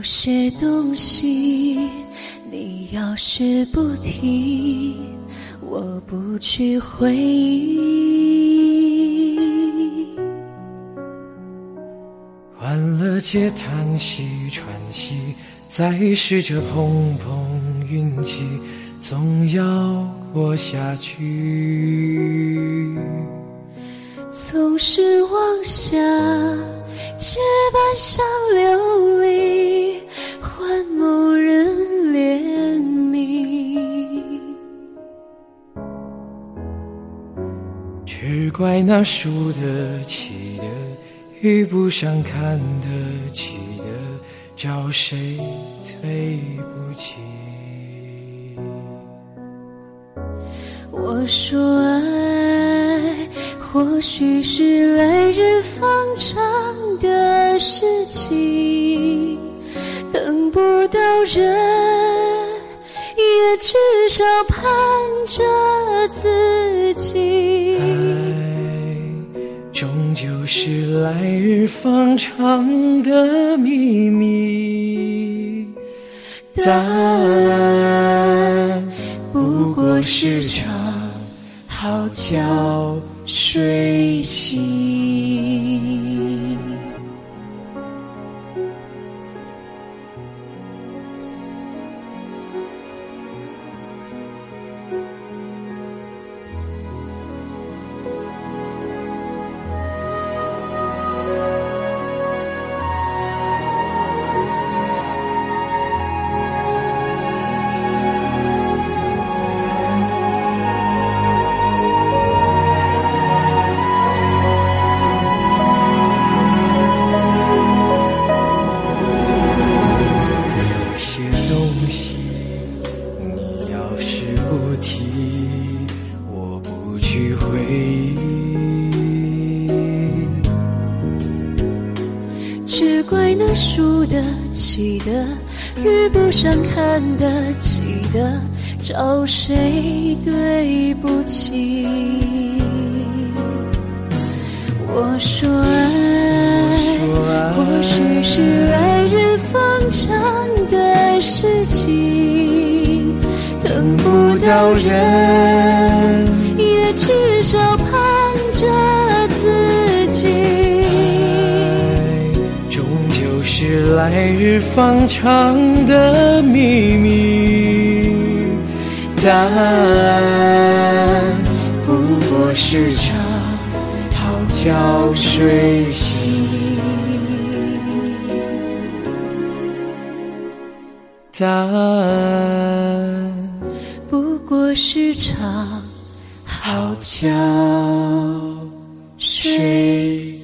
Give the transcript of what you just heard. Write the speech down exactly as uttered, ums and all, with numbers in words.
些东西你要是不提，我不去回忆。 欢乐街叹息喘息，再试着碰碰运气，总要活下去。 总是妄想借半晌流离，换某人怜悯。 只怪那输得起的遇不上看得起的，找谁对不起？ 我说爱或许是来日方长的事情，等不到人也至少盼着自己。 爱终究是来日方长的秘密，答案不过是场好觉睡醒。我不去回忆， 只怪那输得起的遇不上看得起的，找谁对不起？我说爱或许是来日方长的事情，等不到人也至少盼着自己。 爱终究是来日方长的秘密，答案不过是场好觉睡醒，答案不过是场好觉睡